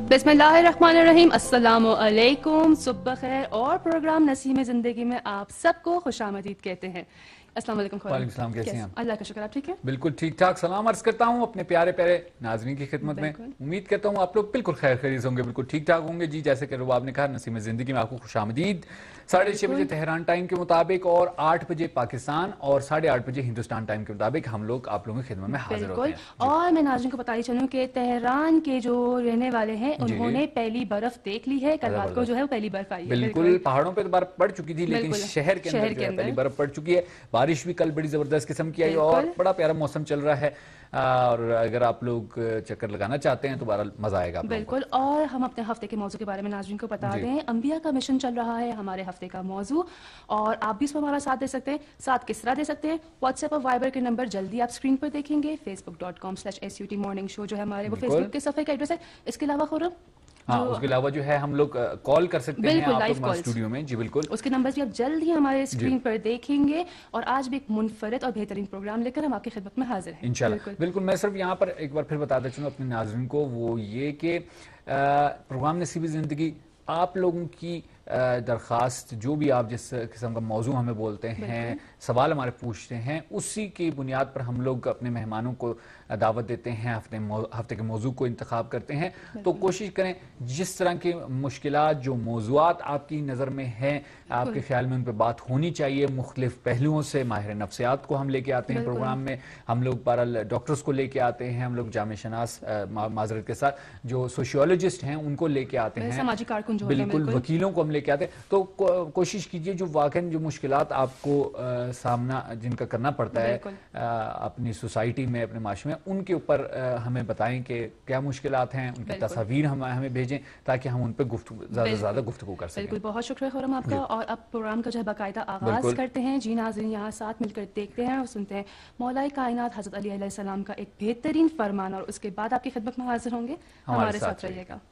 बिस्मिल्लाहिर्रहमानिर्रहीम, अस्सलाम वालेकुम, सुबह खैर और प्रोग्राम नसीम ज़िंदगी में आप सबको खुशामदीद कहते हैं। अस्सलाम वालेकुम। वालेकुम सलाम, कैसे हैं आप? अल्लाह का शुक्र, आप ठीक है? बिल्कुल ठीक ठाक। सलाम अर्ज करता हूँ अपने प्यारे प्यारे नाज़रीन की खिदमत में। उम्मीद करता हूँ आप लोग बिल्कुल खैर खैरियत होंगे, बिल्कुल ठीक ठाक होंगे जी। जैसे कि रुबाब ने कहा, नसीम ज़िंदगी में आपको खुशामदीद। 6:30 बजे तेहरान टाइम के मुताबिक और 8 बजे पाकिस्तान और 8:30 बजे हिंदुस्तान टाइम के मुताबिक हम लोग आप लोगों की खिदमत में हाजिर होते हैं। और मैं नाज़रीन को बता ही चलूँ कि तेहरान के जो रहने वाले हैं उन्होंने पहली बर्फ देख ली है। कल रात को जो है वो पहली बर्फ आई है। बिल्कुल, पहाड़ों पे तो बर्फ पड़ चुकी थी, लेकिन शहर के अंदर जो है पहली बर्फ पड़ चुकी है। बारिश भी कल बड़ी जबरदस्त किस्म की आई और बड़ा प्यारा मौसम चल रहा है। और अगर आप लोग चक्कर लगाना चाहते हैं तो बहरहाल मजा आएगा। बिल्कुल। और हम अपने हफ्ते के मौजू के बारे में नाज़रीन को बता दें, अंबिया का मिशन चल रहा है हमारे हफ्ते का मौजू, और आप भी इसमें हमारा साथ दे सकते हैं। साथ किस तरह दे सकते हैं? व्हाट्सएप और वाइबर के नंबर जल्दी आप स्क्रीन पर देखेंगे। facebook.com/SUT मॉर्निंग शो जो है हमारे वो फेसबुक के सफे का एड्रेस है। इसके अलावा खुरम, हाँ, उसके अलावा जो है हम लोग कॉल कर सकते हैं आप लोग हमारे स्टूडियो में। जी बिल्कुल, उसके नंबर भी आप जल्द ही हमारे स्क्रीन पर देखेंगे। और आज भी एक मुनफरिद और बेहतरीन प्रोग्राम लेकर हम आपकी खिदमत में हाजिर हैं इंशाल्लाह। बिल्कुल, मैं सिर्फ यहाँ पर एक बार फिर बताता चलूँ अपने नाज़रीन को, वो ये कि प्रोग्राम नसीब ज़िंदगी आप लोगों की दरख्वास्त, जो भी आप जिस किस्म का मौजू हमें बोलते हैं, सवाल हमारे पूछते हैं, उसी की बुनियाद पर हम लोग अपने मेहमानों को दावत देते हैं, हफ्ते के मौजू को इंतखाब करते हैं। तो कोशिश करें जिस तरह की मुश्किलात, जो मौज़ूआत आपकी नज़र में हैं, आपके ख्याल में उन पर बात होनी चाहिए। मुख्तलिफ पहलुओं से माहिर नफ्सियात को हम लेके आते हैं प्रोग्राम में। हम लोग बहरहाल डॉक्टर्स को लेके आते हैं, हम लोग जामे शनास माजरत के साथ जो सोशियोलॉजिस्ट हैं उनको लेके आते हैं, समाजी कारकुन जो बिल्कुल वकीलों को हम लेके आते हैं। तो कोशिश कीजिए जो वाकई जो मुश्किलात आपको सामना जिनका करना पड़ता है अपनी सोसाइटी में, अपने माशरे में, उनके ऊपर हमें बताएं कि क्या मुश्किलात हैं, उनकी तस्वीर हमें भेजें ताकि हम उन पर ज़्यादा से ज़्यादा गुफ्तगू कर सकें। बिल्कुल, बहुत शुक्रिया खुरम आपका। और अब प्रोग्राम का जो है बाकायदा आगाज करते हैं। जी नाज़रीन, यहाँ साथ मिलकर देखते हैं और सुनते हैं मौलाए कायनात हज़रत अली अलैहिस्सलाम का एक बेहतरीन फरमान, और उसके बाद आपकी खिदमत में हाजिर होंगे। हमारे साथ रहिएगा।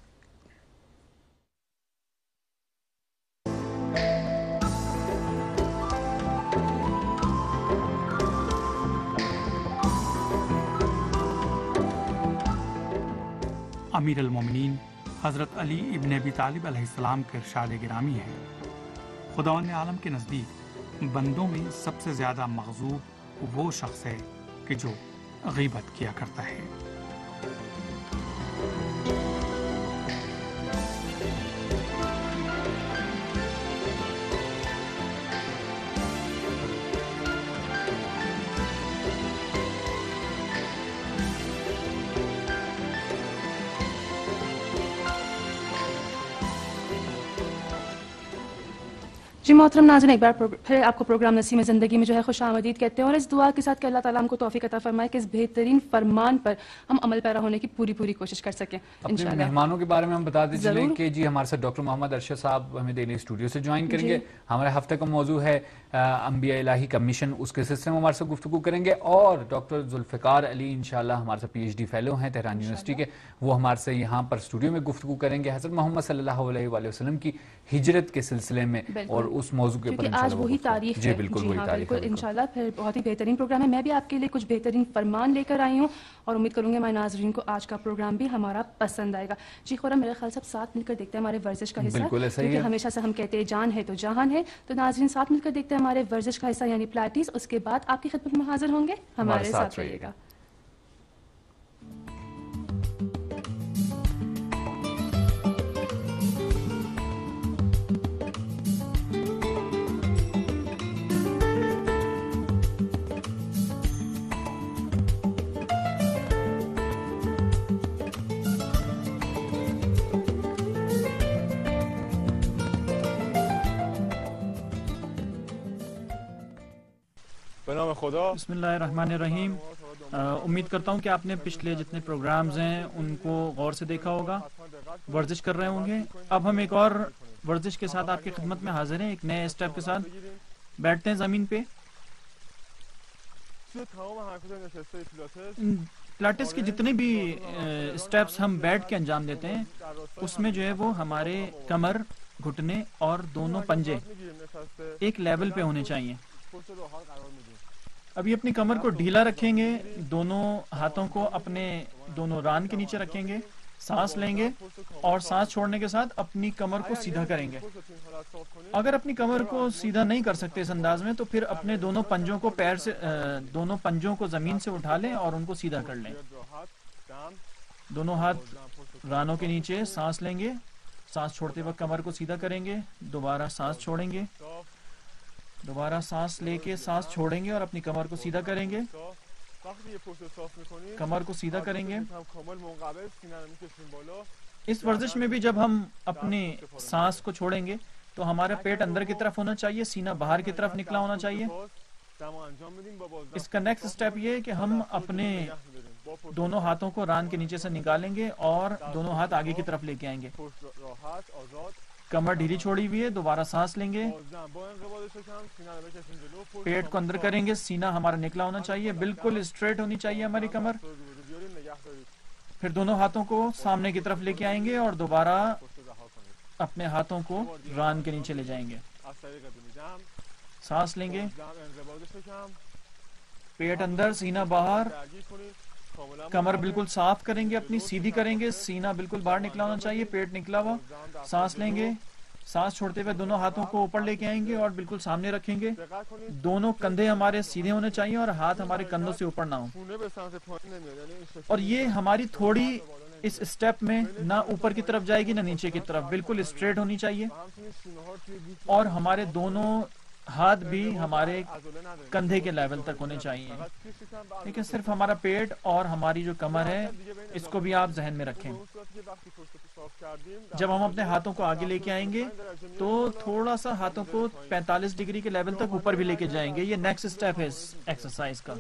अमीर अल-मोमिनीन हज़रत अली इब्न अबी तालिब अलैहिस्सलाम के इरशाद गिरामी है, खुदावंद आलम के नज़दीक बंदों में सबसे ज़्यादा मग़ज़ूब वो शख्स है कि जो ग़ीबत किया करता है। जी मोहतरम नाज़रीन, एक बार फिर आपको प्रोग्राम नसीम ज़िंदगी में जो है खुशामदीद कहते हैं, और इस दुआ के साथ कि अल्लाह ताला हमको तौफीक अता फरमाए कि इस बेहतरीन फरमान पर हम अमल पैरा होने की पूरी कोशिश कर सकें इंशाअल्लाह। मेहमानों के बारे में हम बताते चलें कि जी हमारे साथ डॉक्टर मोहम्मद अरशद साहब हमें डेली स्टूडियो से ज्वाइन करेंगे। हमारे हफ्ते का मौजू है अंबिया इलाही का मिशन, उसके सिलसिले में हमारे साथ गुफ्तगू करेंगे। और डॉक्टर जुल्फ़िकार अली इंशाअल्लाह हमारे साथ PhD फेलो हैं तेहरान यूनिवर्सिटी के, वो हमारे से यहाँ पर स्टूडियो में गुफ्तगू करेंगे हज़रत मोहम्मद सल्लल्लाहु अलैहि वसल्लम की हिजरत के सिलसिले में और उस मौजू के ऊपर आज वही तारीख है। बिल्कुल इंशाल्लाह फिर बहुत ही बेहतरीन प्रोग्राम है। मैं भी आपके लिए कुछ बेहतरीन फरमान लेकर आई हूँ और उम्मीद करूंगी हमारे नाज़रीन को आज का प्रोग्राम भी हमारा पसंद आएगा। जी खुरम, मेरे ख्याल से साथ मिलकर देखते हैं हमारे वर्जिश का हिस्सा, क्योंकि हमेशा से हम कहते हैं जान है तो जहान है। तो नाज़रीन साथ मिलकर देखते हैं हमारे वर्जिश का हिस्सा यानी प्लैटीज। उसके बाद आपकी खिदमत में हाजिर होंगे। हमारे साथ रहिएगा। बिस्मिल्लाहिर्रहमानिर्रहीम। उम्मीद करता हूँ कि आपने पिछले जितने प्रोग्राम्स हैं उनको गौर से देखा होगा, वर्जिश कर रहे होंगे। अब हम एक और वर्जिश के साथ आपकी खिदमत में हाजिर हैं, एक नए स्टेप के साथ। बैठते हैं ज़मीन पे। पिलाटेस के जितने भी स्टेप्स हम बैठ के अंजाम देते हैं, उसमें जो है वो हमारे कमर, घुटने और दोनों पंजे एक लेवल पे होने चाहिए। अभी अपनी कमर को ढीला रखेंगे, दोनों हाथों को अपने दोनों रान के नीचे रखेंगे سانس لیں گے اور سانس چھوڑنے کے ساتھ اپنی کمر کو سیدھا کریں گے. اگر اپنی کمر کو سیدھا نہیں کر سکتے اس انداز میں تو پھر اپنے دونوں پنجوں کو دونوں پنجوں کو زمین سے اٹھا لیں اور ان کو سیدھا کر لیں. دونوں ہاتھ رانوں کے نیچے سانس لیں گے, سانس چھوڑتے وقت کمر کو سیدھا کریں گے, دوبارہ سانس چھوڑیں گے, دوبارہ سانس لے کے سانس چھوڑیں گے اور اپنی کمر کو سیدھا کریں گے, کمر کو سیدھا کریں گے. اس ورزش میں بھی جب ہم اپنی سانس کو چھوڑیں گے تو ہمارا پیٹ اندر کی طرف ہونا چاہیے, سینہ باہر کی طرف نکلا ہونا چاہیے. اس کا نیکسٹ اسٹیپ یہ ہے کہ ہم اپنے دونوں ہاتھوں کو ران کے نیچے سے نکالیں گے اور دونوں ہاتھ آگے کی طرف لے کے آئیں گے. کمر ڈھیلی چھوڑی ہوئی ہے, دوبارہ سانس لیں گے, پیٹ کو اندر کریں گے, سینہ ہمارا نکلا ہونا چاہیے, بالکل اسٹریٹ ہونی چاہیے ہماری کمر. پھر دونوں ہاتھوں کو سامنے کی طرف لے کے آئیں گے اور دوبارہ اپنے ہاتھوں کو ران کے نیچے لے جائیں گے. سانس لیں گے, پیٹ اندر, سینہ باہر, کمر بالکل صاف کریں گے, اپنی سیدھی کریں گے, سینہ بالکل باہر نکلا ہونا چاہیے, پیٹ نکلا ہوا. سانس لیں گے, سانس چھوڑتے ہوئے دونوں ہاتھوں کو اوپر لے کے آئیں گے اور بالکل سامنے رکھیں گے. دونوں کندھے ہمارے سیدھے ہونے چاہیے اور ہاتھ ہمارے کندھوں سے اوپر نہ ہوں. اور یہ ہماری تھوڑی اس اسٹیپ میں نہ اوپر کی طرف جائے گی نہ نیچے کی طرف, بالکل اسٹریٹ ہونی چاہیے. اور ہمارے دونوں ہاتھ بھی ہمارے کندھے کے لیول تک ہونے چاہیے. لیکن صرف ہمارا پیٹ اور ہماری جو کمر ہے اس کو بھی آپ ذہن میں رکھیں. جب ہم اپنے ہاتھوں کو آگے لے کے آئیں گے تو تھوڑا سا ہاتھوں کو 45 ڈگری کے لیول تک اوپر بھی لے کے جائیں گے. یہ نیکسٹ اسٹیپ ہے اس ایکسرسائز کا.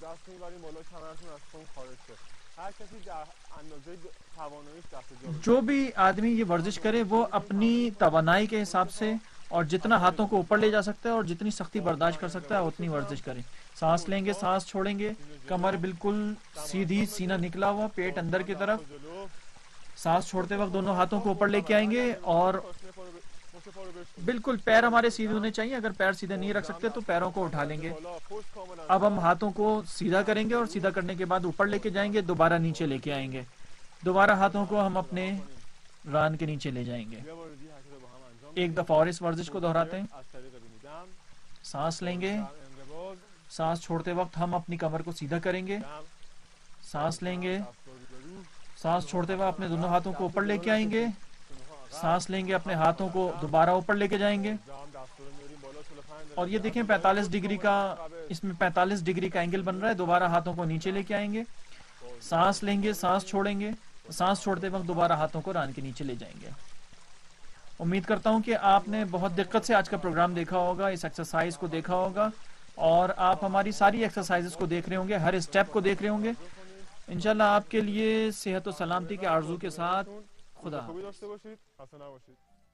جو بھی آدمی یہ ورزش کرے وہ اپنی توانائی کے حساب سے اور جتنا ہاتھوں کو اوپر لے جا سکتا ہے اور جتنی سختی برداشت کر سکتا ہے اتنی ورزش کرے. سانس لیں گے, سانس چھوڑیں گے, کمر بالکل سیدھی, سینہ نکلا ہوا, پیٹ اندر کی طرف. سانس چھوڑتے وقت دونوں ہاتھوں کو اوپر لے کے آئیں گے اور بالکل پیر ہمارے سیدھے ہونے چاہیے. اگر پیر سیدھے نہیں رکھ سکتے تو پیروں کو اٹھا لیں گے. اب ہم ہاتھوں کو سیدھا کریں گے اور سیدھا کرنے کے بعد اوپر لے کے جائیں گے, دوبارہ نیچے لے کے آئیں گے. دوبارہ ہاتھوں کو ہم اپنے ران کے نیچے لے جائیں گے. ایک دفعہ اور اس ورزش کو دہراتے ہیں. سانس لیں گے, سانس چھوڑتے وقت ہم اپنی کمر کو سیدھا کریں گے. سانس لیں گے, سانس چھوڑتے وقت اپنے دونوں ہاتھوں کو اوپر لے کے آئیں گے. سانس لیں گے, اپنے ہاتھوں کو دوبارہ اوپر لے کے جائیں گے. اور یہ دیکھیں 45 ڈگری کا, اس میں 45 ڈگری کا اینگل بن رہا ہے. دوبارہ ہاتھوں کو نیچے لے کے آئیں گے. سانس لیں گے, سانس چھوڑیں گے, سانس چھوڑتے وقت دوبارہ ہاتھوں کو ران کے نیچے لے جائیں گے. امید کرتا ہوں کہ آپ نے بہت دقت سے آج کا پروگرام دیکھا ہوگا, اس ایکسرسائز کو دیکھا ہوگا اور آپ ہماری ساری ایکسرسائزز کو دیکھ رہے ہوں گے, ہر اسٹیپ کو دیکھ رہے ہوں گے. انشاءاللہ آپ کے لیے صحت و سلامتی کے آرزو کے ساتھ خدا حافظ.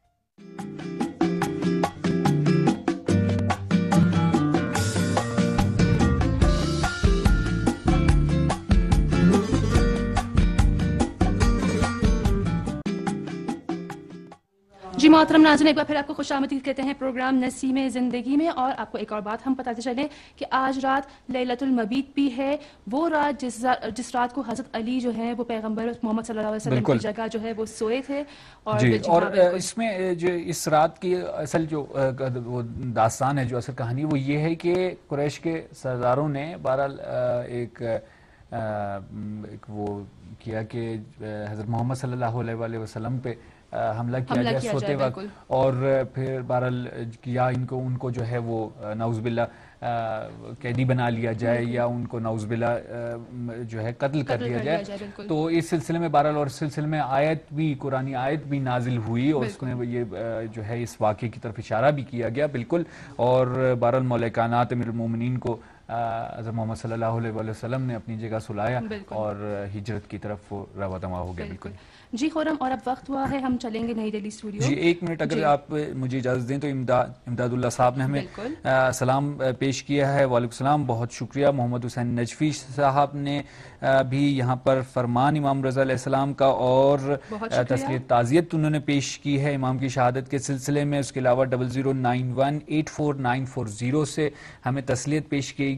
جی محترم ناظرین, ایک بار پھر آپ کو خوش آمدید کہتے ہیں پروگرام نسیم زندگی میں. اور آپ کو ایک اور بات ہم بتاتے چلیں کہ آج رات لیلۃ المبیت بھی ہے, وہ رات جس رات کو حضرت علی جو ہے وہ پیغمبر محمد صلی اللہ علیہ وسلم کی جگہ جو ہے وہ سوئے تھے. اور اس میں جو اس رات کی اصل جو داستان ہے, جو اصل کہانی وہ یہ ہے کہ قریش کے سرداروں نے بہرحال ایک وہ کیا کہ حضرت محمد صلی اللہ علیہ وسلم پہ حملہ کیا جائے سوتے وقت, اور پھر بہرحال یا ان کو جو ہے وہ نعوذ باللہ قیدی بنا لیا جائے یا ان کو نعوذ باللہ جو ہے قتل کر لیا جائے. تو اس سلسلے میں بہرحال اور اس سلسلے میں آیت بھی, قرآنی آیت بھی نازل ہوئی اور اس میں یہ جو ہے اس واقعے کی طرف اشارہ بھی کیا گیا بالکل. اور بہرحال مولا کائنات امیر المومنین کو حضرت محمد صلی اللہ علیہ وسلم نے اپنی جگہ سلایا اور ہجرت کی طرف رواں دواں ہو گیا. بالکل جی خورم, اور اب وقت ہوا ہے ہم چلیں گے نئی دہلی اسٹوڈیو. جی ایک منٹ اگر آپ مجھے اجازت دیں تو امداد اللہ صاحب نے ہمیں سلام پیش کیا ہے. وعلیکم السلام, بہت شکریہ. محمد حسین نجفی صاحب نے بھی یہاں پر فرمان امام رضا علیہ السلام کا اور تسلیت تعزیت انہوں نے پیش کی ہے امام کی شہادت کے سلسلے میں. اس کے علاوہ 0091849440 سے ہمیں تسلیت پیش کی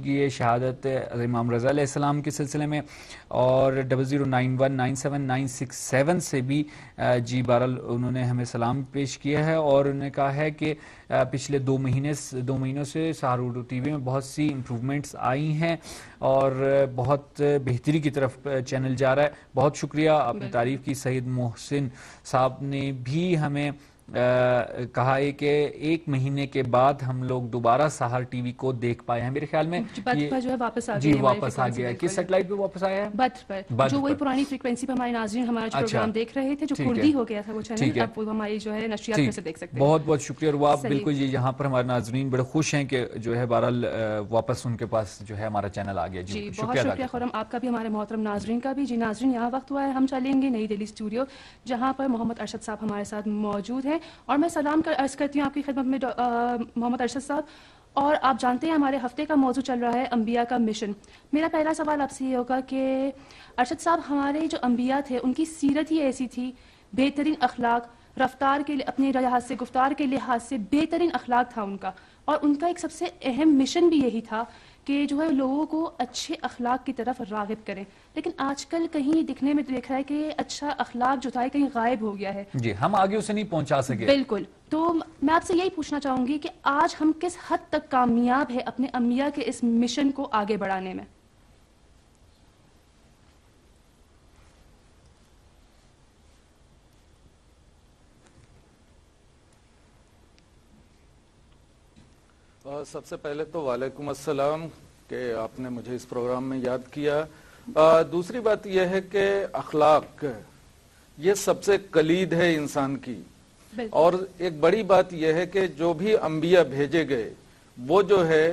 دیجیے شہادت امام رضا علیہ السلام کے سلسلے میں، اور 0091979667 سے بھی جی بہرحال انہوں نے ہمیں سلام پیش کیا ہے، اور انہوں نے کہا ہے کہ پچھلے 2 مہینوں سے سہار اردو ٹی وی میں بہت سی امپروومنٹس آئی ہیں اور بہت بہتری کی طرف چینل جا رہا ہے. بہت شکریہ آپ نے تعریف کی. سعید محسن صاحب نے بھی ہمیں کہا ہے کہ 1 مہینے کے بعد ہم لوگ دوبارہ سہار ٹی وی کو دیکھ پائے ہیں. میرے خیال میں جو ہے واپس آ جی واپس آ گیا ہے. کس سیٹلائٹ پہ واپس آیا ہے؟ بدر پر، جو وہی پرانی فریکوینسی پہ ہمارے ناظرین ہمارا جو پروگرام دیکھ رہے تھے، جو کردی ہو گیا تھا وہ چینل، اب وہ ہماری جو ہے نشریات میں سے دیکھ سکتے ہیں. بہت بہت شکریہ. اور وہ آپ بالکل یہاں پر ہمارے ناظرین بڑے خوش ہیں کہ جو ہے بہرحال واپس ان کے پاس جو ہے ہمارا چینل آ گیا. جی بہت شکریہ خرم آپ کا بھی، ہمارے محترم ناظرین کا بھی. جی ناظرین، یہاں وقت ہوا ہے ہم چلیں گے نئی دہلی اسٹوڈیو، جہاں پر محمد ارشد صاحب ہمارے ساتھ موجود ہیں، اور میں سلام عرض کرتی ہوں آپ کی خدمت میں محمد ارشد صاحب. اور آپ جانتے ہیں ہمارے ہفتے کا موضوع چل رہا ہے انبیاء کا مشن. میرا پہلا سوال آپ سے یہ ہوگا کہ ارشد صاحب، ہمارے جو انبیاء تھے ان کی سیرت ہی ایسی تھی، بہترین اخلاق، رفتار کے اپنے لحاظ سے، گفتار کے لحاظ سے بہترین اخلاق تھا ان کا، اور ان کا ایک سب سے اہم مشن بھی یہی تھا کہ جو ہے لوگوں کو اچھے اخلاق کی طرف راغب کریں. لیکن آج کل کہیں دکھنے میں دیکھ رہا ہے کہ اچھا اخلاق جو تھا کہیں غائب ہو گیا ہے. جی ہم آگے اسے نہیں پہنچا سکے. بالکل. تو میں آپ سے یہی پوچھنا چاہوں گی کہ آج ہم کس حد تک کامیاب ہے اپنے انبیاء کے اس مشن کو آگے بڑھانے میں؟ سب سے پہلے تو وعلیکم السلام کہ آپ نے مجھے اس پروگرام میں یاد کیا. دوسری بات یہ ہے کہ اخلاق یہ سب سے کلید ہے انسان کی. اور ایک بڑی بات یہ ہے کہ جو بھی انبیاء بھیجے گئے وہ جو ہے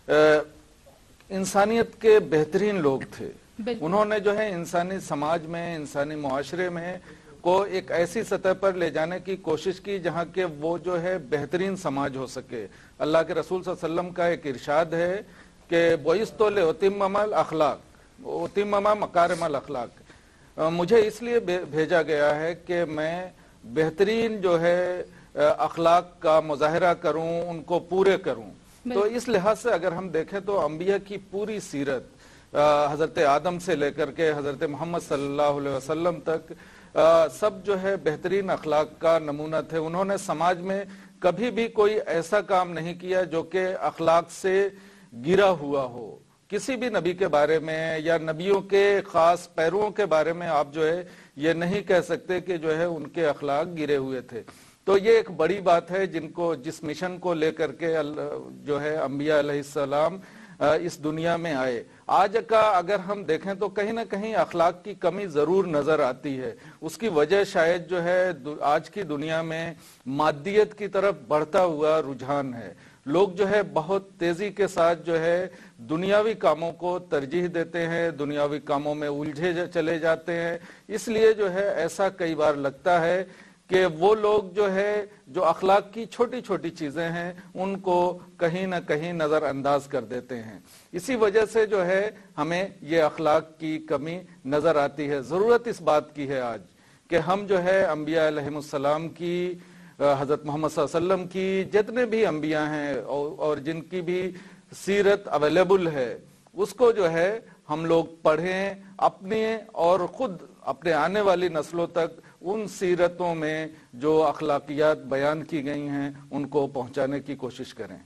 انسانیت کے بہترین لوگ تھے. انہوں نے جو ہے انسانی سماج میں، انسانی معاشرے میں کو ایک ایسی سطح پر لے جانے کی کوشش کی جہاں کہ وہ جو ہے بہترین سماج ہو سکے. اللہ کے رسول صلی اللہ علیہ وسلم کا ایک ارشاد ہے کہ بُعِثْتُ لِأُتِمَّمَ الْأَخْلَاقَ وَأُتِمَّمَ مَكَارِمَ الْأَخْلَاقِ. مجھے اس لیے بھیجا گیا ہے کہ میں بہترین جو ہے اخلاق کا مظاہرہ کروں، ان کو پورے کروں. تو اس لحاظ سے اگر ہم دیکھیں تو انبیاء کی پوری سیرت حضرت آدم سے لے کر کے حضرت محمد صلی اللہ علیہ وسلم تک سب جو ہے بہترین اخلاق کا نمونہ تھے. انہوں نے سماج میں کبھی بھی کوئی ایسا کام نہیں کیا جو کہ اخلاق سے گرا ہوا ہو. کسی بھی نبی کے بارے میں یا نبیوں کے خاص پیرووں کے بارے میں آپ جو ہے یہ نہیں کہہ سکتے کہ جو ہے ان کے اخلاق گرے ہوئے تھے. تو یہ ایک بڑی بات ہے جس مشن کو لے کر کے جو ہے انبیاء علیہ السلام اس دنیا میں آئے. آج کا اگر ہم دیکھیں تو کہیں نہ کہیں اخلاق کی کمی ضرور نظر آتی ہے. اس کی وجہ شاید جو ہے آج کی دنیا میں مادیت کی طرف بڑھتا ہوا رجحان ہے. لوگ جو ہے بہت تیزی کے ساتھ جو ہے دنیاوی کاموں کو ترجیح دیتے ہیں، دنیاوی کاموں میں الجھے چلے جاتے ہیں. اس لیے جو ہے ایسا کئی بار لگتا ہے کہ وہ لوگ جو ہے جو اخلاق کی چھوٹی چھوٹی چیزیں ہیں ان کو کہیں نہ کہیں نظر انداز کر دیتے ہیں. اسی وجہ سے جو ہے ہمیں یہ اخلاق کی کمی نظر آتی ہے. ضرورت اس بات کی ہے آج کہ ہم جو ہے انبیاء علیہ السلام کی، حضرت محمد صلی اللہ علیہ وسلم کی، جتنے بھی انبیاء ہیں اور جن کی بھی سیرت اویلیبل ہے اس کو جو ہے ہم لوگ پڑھیں، اپنے اور خود اپنے آنے والی نسلوں تک ان سیرتوں میں جو اخلاقیات بیان کی گئی ہیں ان کو پہنچانے کی کوشش کریں.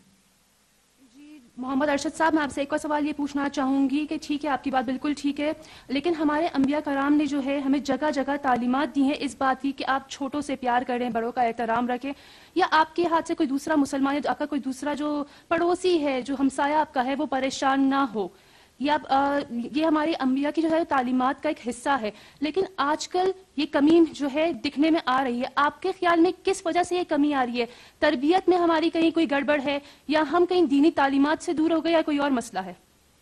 جی محمد ارشد صاحب، میں آپ سے ایک اور سوال یہ پوچھنا چاہوں گی کہ ٹھیک ہے آپ کی بات بالکل ٹھیک ہے، لیکن ہمارے انبیاء کرام نے جو ہے ہمیں جگہ جگہ تعلیمات دی ہیں اس بات کی کہ آپ چھوٹوں سے پیار کریں، بڑوں کا احترام رکھیں، یا آپ کے ہاتھ سے کوئی دوسرا مسلمان یا آپ کا کوئی دوسرا جو پڑوسی ہے، جو ہمسایہ آپ کا ہے، وہ پریشان نہ ہو. یہ ہماری انبیاء کی جو ہے تعلیمات کا ایک حصہ ہے. لیکن آج کل یہ کمی جو ہے دکھنے میں آ رہی ہے. آپ کے خیال میں کس وجہ سے یہ کمی آ رہی ہے؟ تربیت میں ہماری کہیں کوئی گڑبڑ ہے، یا ہم کہیں دینی تعلیمات سے دور ہو گئے، یا کوئی اور مسئلہ ہے؟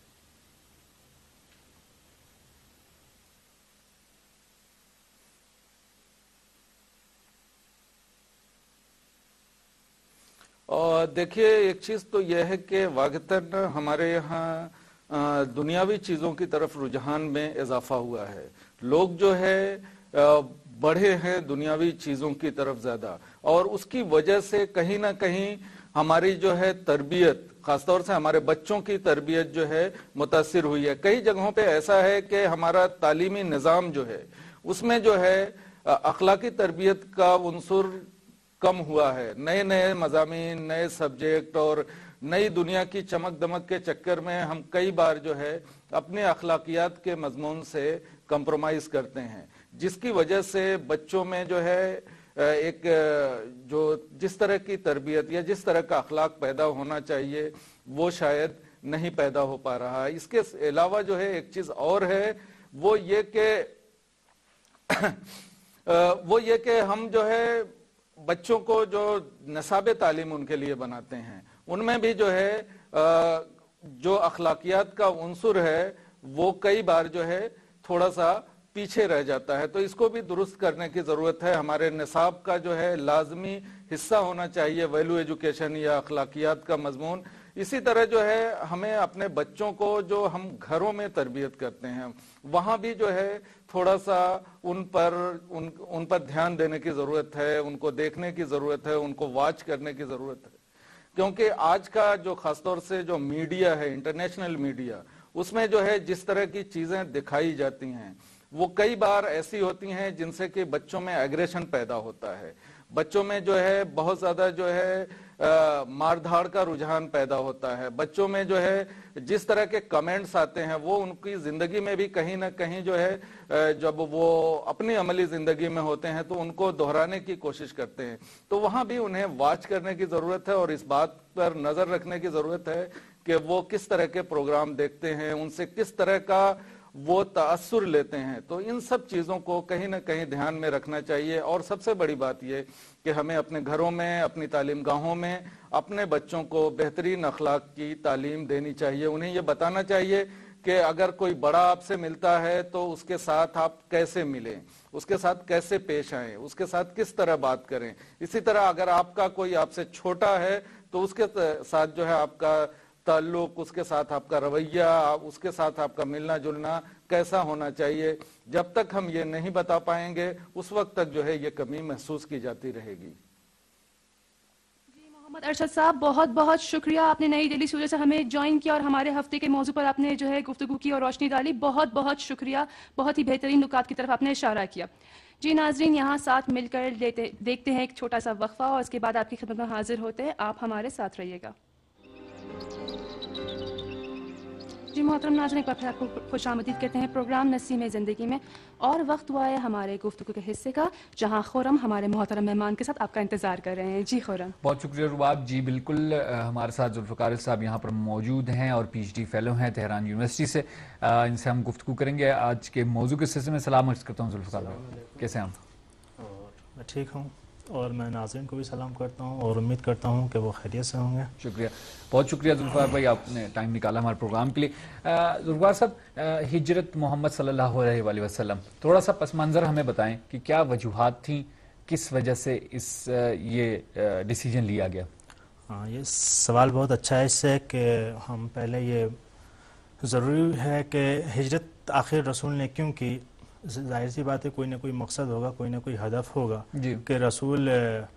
اور دیکھیے ایک چیز تو یہ ہے کہ واقعتاً ہمارے یہاں دنیاوی چیزوں کی طرف رجحان میں اضافہ ہوا ہے. لوگ جو ہے بڑھے ہیں دنیاوی چیزوں کی طرف زیادہ، اور اس کی وجہ سے کہیں نہ کہیں ہماری جو ہے تربیت، خاص طور سے ہمارے بچوں کی تربیت جو ہے متاثر ہوئی ہے. کئی جگہوں پہ ایسا ہے کہ ہمارا تعلیمی نظام جو ہے اس میں جو ہے اخلاقی تربیت کا عنصر کم ہوا ہے. نئے نئے مضامین، نئے سبجیکٹ اور نئی دنیا کی چمک دمک کے چکر میں ہم کئی بار جو ہے اپنے اخلاقیات کے مضمون سے کمپرومائز کرتے ہیں، جس کی وجہ سے بچوں میں جو ہے ایک جو جس طرح کی تربیت یا جس طرح کا اخلاق پیدا ہونا چاہیے وہ شاید نہیں پیدا ہو پا رہا. اس کے علاوہ جو ہے ایک چیز اور ہے، وہ یہ کہ ہم جو ہے بچوں کو جو نصاب تعلیم ان کے لیے بناتے ہیں ان میں بھی جو ہے جو اخلاقیات کا عنصر ہے وہ کئی بار جو ہے تھوڑا سا پیچھے رہ جاتا ہے. تو اس کو بھی درست کرنے کی ضرورت ہے. ہمارے نصاب کا جو ہے لازمی حصہ ہونا چاہیے ویلیو ایجوکیشن یا اخلاقیات کا مضمون. اسی طرح جو ہے ہمیں اپنے بچوں کو جو ہم گھروں میں تربیت کرتے ہیں وہاں بھی جو ہے تھوڑا سا ان پر دھیان دینے کی ضرورت ہے، ان کو دیکھنے کی ضرورت ہے، ان کو واچ کرنے کی ضرورت ہے. کیونکہ آج کا جو خاص طور سے جو میڈیا ہے، انٹرنیشنل میڈیا، اس میں جو ہے جس طرح کی چیزیں دکھائی جاتی ہیں وہ کئی بار ایسی ہوتی ہیں جن سے کہ بچوں میں ایگریشن پیدا ہوتا ہے، بچوں میں جو ہے بہت زیادہ جو ہے مار دھاڑ کا رجحان پیدا ہوتا ہے، بچوں میں جو ہے جس طرح کے کمنٹس آتے ہیں وہ ان کی زندگی میں بھی کہیں نہ کہیں جو ہے جب وہ اپنی عملی زندگی میں ہوتے ہیں تو ان کو دہرانے کی کوشش کرتے ہیں. تو وہاں بھی انہیں واچ کرنے کی ضرورت ہے اور اس بات پر نظر رکھنے کی ضرورت ہے کہ وہ کس طرح کے پروگرام دیکھتے ہیں، ان سے کس طرح کا وہ تاثر لیتے ہیں. تو ان سب چیزوں کو کہیں نہ کہیں دھیان میں رکھنا چاہیے. اور سب سے بڑی بات یہ کہ ہمیں اپنے گھروں میں، اپنی تعلیم گاہوں میں اپنے بچوں کو بہترین اخلاق کی تعلیم دینی چاہیے. انہیں یہ بتانا چاہیے کہ اگر کوئی بڑا آپ سے ملتا ہے تو اس کے ساتھ آپ کیسے ملیں، اس کے ساتھ کیسے پیش آئیں، اس کے ساتھ کس طرح بات کریں. اسی طرح اگر آپ کا کوئی آپ سے چھوٹا ہے تو اس کے ساتھ جو ہے آپ کا تعلق، اس کے ساتھ آپ کا رویہ، اس کے ساتھ آپ کا ملنا جلنا کیسا ہونا چاہیے. جب تک ہم یہ نہیں بتا پائیں گے اس وقت تک جو ہے یہ کمی محسوس کی جاتی رہے گی. جی محمد ارشد صاحب، بہت بہت شکریہ، آپ نے نئی دہلی سے ہمیں جوائن کیا اور ہمارے ہفتے کے موضوع پر آپ نے جو ہے گفتگو کی اور روشنی ڈالی. بہت بہت شکریہ، بہت ہی بہترین نکات کی طرف آپ نے اشارہ کیا. جی ناظرین، یہاں ساتھ مل کر دیکھتے ہیں ایک چھوٹا سا وقفہ اور اس کے بعد آپ کی خدمت میں حاضر ہوتے ہیں. آپ ہمارے ساتھ رہیے گا. جی محترم ناظرین، ایک بار پھر آپ کو خوش آمدید کہتے ہیں پروگرام نسیم زندگی میں، اور وقت ہوا ہے ہمارے گفتگو کے حصے کا جہاں خورم ہمارے محترم مہمان کے ساتھ آپ کا انتظار کر رہے ہیں. جی خورم. بہت شکریہ رباب. جی بالکل، ہمارے ساتھ ذوالفقار صاحب یہاں پر موجود ہیں اور پی ایچ ڈی فیلو ہیں تہران یونیورسٹی سے. ان سے ہم گفتگو کریں گے آج کے موضوع کے سلسلے میں. سلام عرض کرتا ہوں ذوالفقار صاحب، کیسے ہیں آپ؟ میں ٹھیک ہوں اور میں ناظرین کو بھی سلام کرتا ہوں اور امید کرتا ہوں کہ وہ خیریت سے ہوں گے. شکریہ، بہت شکریہ ذوالفقار بھائی، آپ نے ٹائم نکالا ہمارے پروگرام کے لیے. ذوالفقار صاحب، ہجرت محمد صلی اللہ علیہ وآلہ وسلم، تھوڑا سا پس منظر ہمیں بتائیں کہ کیا وجوہات تھیں، کس وجہ سے یہ ڈیسیجن لیا گیا؟ ہاں، یہ سوال بہت اچھا ہے اس سے کہ ہم پہلے یہ ضروری ہے کہ ہجرت آخر رسول نے کیوں کی. ظاہر سی بات ہے کوئی نہ کوئی مقصد ہوگا، کوئی نہ کوئی ہدف ہوگا کہ رسول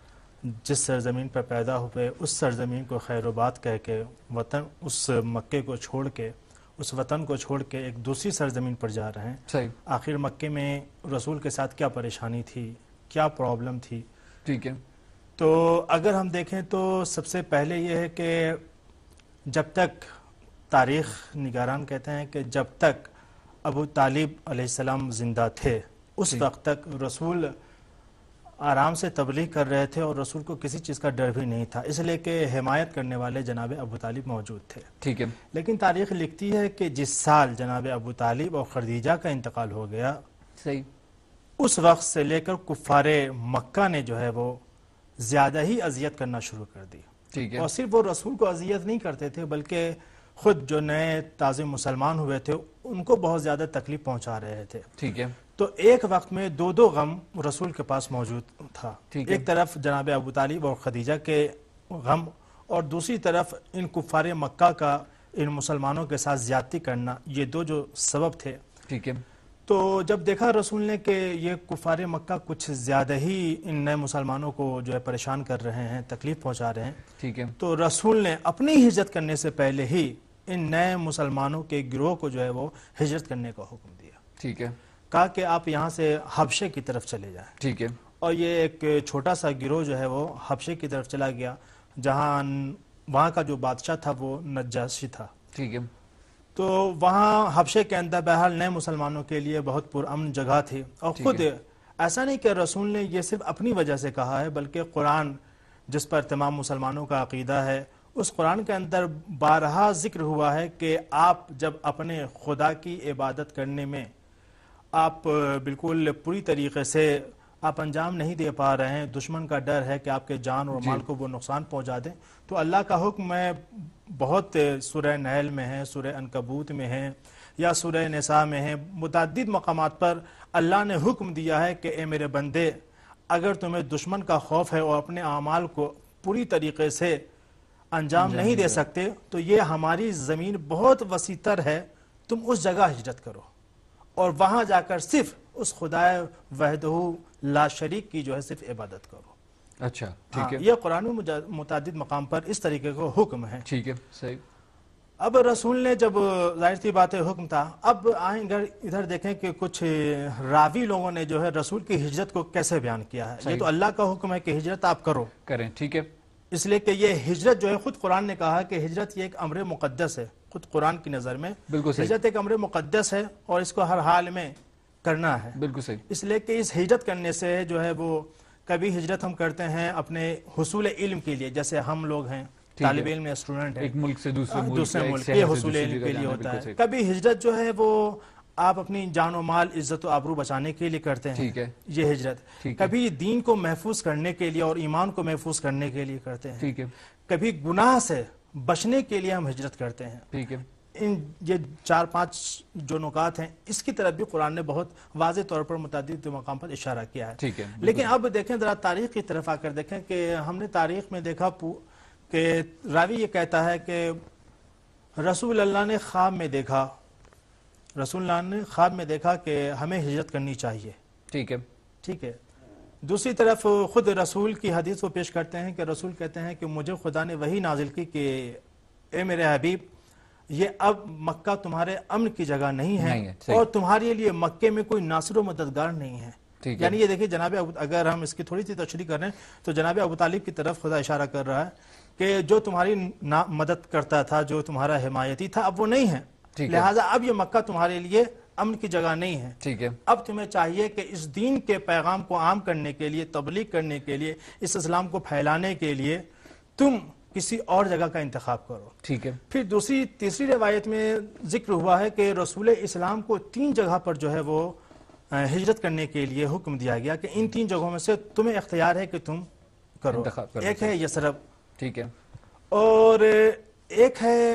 جس سرزمین پر پیدا ہوئے اس سرزمین کو خیر و بات کہہ کے وطن، اس مکے کو چھوڑ کے، اس وطن کو چھوڑ کے ایک دوسری سرزمین پر جا رہے ہیں. آخر مکے میں رسول کے ساتھ کیا پریشانی تھی، کیا پرابلم تھی. ٹھیک ہے، تو اگر ہم دیکھیں تو سب سے پہلے یہ ہے کہ جب تک تاریخ نگاران کہتے ہیں کہ جب تک ابو طالب علیہ السلام زندہ تھے اس وقت تک رسول آرام سے تبلیغ کر رہے تھے اور رسول کو کسی چیز کا ڈر بھی نہیں تھا، اس لیے کہ حمایت کرنے والے جناب ابو طالب موجود تھے. ٹھیک ہے، لیکن تاریخ لکھتی ہے کہ جس سال جناب ابو طالب اور خدیجہ کا انتقال ہو گیا، صحیح، اس وقت سے لے کر کفار مکہ نے جو ہے وہ زیادہ ہی اذیت کرنا شروع کر دی. ٹھیک ہے، اور صرف وہ رسول کو اذیت نہیں کرتے تھے بلکہ خود جو نئے تازے مسلمان ہوئے تھے ان کو بہت زیادہ تکلیف پہنچا رہے تھے. ٹھیک ہے، تو ایک وقت میں دو غم رسول کے پاس موجود تھا. ایک طرف جناب ابو طالب اور خدیجہ کے غم اور دوسری طرف ان کفار مکہ کا ان مسلمانوں کے ساتھ زیادتی کرنا، یہ دو جو سبب تھے. ٹھیک ہے. تو جب دیکھا رسول نے کہ یہ کفار مکہ کچھ زیادہ ہی ان نئے مسلمانوں کو جو ہے پریشان کر رہے ہیں، تکلیف پہنچا رہے ہیں، ٹھیک ہے، تو رسول نے اپنی ہجرت کرنے سے پہلے ہی ان نئے مسلمانوں کے گروہ کو جو ہے وہ ہجرت کرنے کا حکم دیا. ٹھیک ہے، کہا کہ آپ یہاں سے حبشے کی طرف چلے جائیں. ٹھیک ہے، اور یہ ایک چھوٹا سا گروہ جو ہے وہ حبشے کی طرف چلا گیا، جہاں وہاں کا جو بادشاہ تھا وہ نجاشی تھا. ٹھیک ہے، تو وہاں حبشے کے اندر بہرحال نئے مسلمانوں کے لیے بہت پرامن جگہ تھی. اور خود ایسا نہیں کہ رسول نے یہ صرف اپنی وجہ سے کہا ہے، بلکہ قرآن جس پر تمام مسلمانوں کا عقیدہ ہے، اس قرآن کے اندر بارہا ذکر ہوا ہے کہ آپ جب اپنے خدا کی عبادت کرنے میں آپ بالکل پوری طریقے سے آپ انجام نہیں دے پا رہے ہیں، دشمن کا ڈر ہے کہ آپ کے جان اور مال کو وہ نقصان پہنچا دیں، تو اللہ کا حکم ہے بہت سورہ نحل میں ہے، سورہ عنکبوت میں ہے، یا سورہ نساء میں ہے، متعدد مقامات پر اللہ نے حکم دیا ہے کہ اے میرے بندے، اگر تمہیں دشمن کا خوف ہے اور اپنے اعمال کو پوری طریقے سے انجام نہیں دے سکتے تو یہ ہماری زمین بہت وسیع تر ہے، تم اس جگہ ہجرت کرو اور وہاں جا کر صرف اس خدا وحدہ لا شریک کی جو ہے صرف عبادت کرو. اچھا ٹھیک ہے، یہ قرآن متعدد مقام پر اس طریقے کا حکم ہے. ٹھیک ہے، صحیح. اب رسول نے جب ظاہر سی بات ہے حکم تھا، اب آئیں ادھر دیکھیں کہ کچھ راوی لوگوں نے جو ہے رسول کی ہجرت کو کیسے بیان کیا ہے. یہ تو اللہ کا حکم ہے کہ ہجرت آپ کریں. ٹھیک ہے، اس لیے کہ یہ ہجرت جو ہے خود قرآن نے کہا کہ ہجرت یہ ایک امر مقدس ہے. خود قرآن کی نظر میں بالکل ہجرت ایک امر مقدس ہے اور اس کو ہر حال میں کرنا ہے. بالکل صحیح. اس لیے کہ اس ہجرت کرنے سے جو ہے وہ کبھی ہجرت ہم کرتے ہیں اپنے حصول علم کے لیے، جیسے ہم لوگ ہیں طالب علم یا اسٹوڈنٹ ہیں، ایک ملک سے دوسرے ملک یہ حصول علم کے لیے ہوتا ہے. کبھی ہجرت جو ہے وہ آپ اپنی جان و مال، عزت و آبرو بچانے کے لیے کرتے ہیں. ٹھیک ہے، یہ ہجرت. کبھی دین کو محفوظ کرنے کے لیے اور ایمان کو محفوظ کرنے کے لیے کرتے ہیں. ٹھیک ہے. کبھی گناہ سے بچنے کے لیے ہم ہجرت کرتے ہیں. ٹھیک ہے. یہ 4-5 جو نکات ہیں اس کی طرف بھی قرآن نے بہت واضح طور پر متعدد مقام پر اشارہ کیا ہے. ٹھیک ہے. لیکن اب دیکھیں ذرا تاریخ کی طرف آ کر دیکھیں کہ ہم نے تاریخ میں دیکھا کہ راوی یہ کہتا ہے کہ رسول اللہ نے خواب میں دیکھا، رسول اللہ نے خواب میں دیکھا کہ ہمیں ہجرت کرنی چاہیے. ٹھیک ہے. ٹھیک ہے. دوسری طرف خود رسول کی حدیث کو پیش کرتے ہیں کہ رسول کہتے ہیں کہ مجھے خدا نے وہی نازل کی کہ اے میرے حبیب، یہ اب مکہ تمہارے امن کی جگہ نہیں ہے اور تمہارے لیے مکے میں کوئی ناصر و مددگار نہیں ہے. یعنی یہ دیکھیں جناب، اگر ہم اس کی تھوڑی سی تشریح کریں تو جناب ابو طالب کی طرف خدا اشارہ کر رہا ہے کہ جو تمہاری مدد کرتا تھا، جو تمہارا حمایتی تھا، اب وہ نہیں ہے. لہٰذا اب یہ مکہ تمہارے لیے امن کی جگہ نہیں ہے. ٹھیک ہے. اب تمہیں چاہیے کہ اس دین کے پیغام کو عام کرنے کے لیے، تبلیغ کرنے کے لیے، اس اسلام کو پھیلانے کے لیے تم کسی اور جگہ کا انتخاب کرو. ٹھیک ہے. پھر تیسری روایت میں ذکر ہوا ہے کہ رسول اسلام کو 3 جگہ پر جو ہے وہ ہجرت کرنے کے لیے حکم دیا گیا کہ ان 3 جگہوں میں سے تمہیں اختیار ہے کہ تم کرو. ایک ہے یثرب. ٹھیک ہے. اور ایک ہے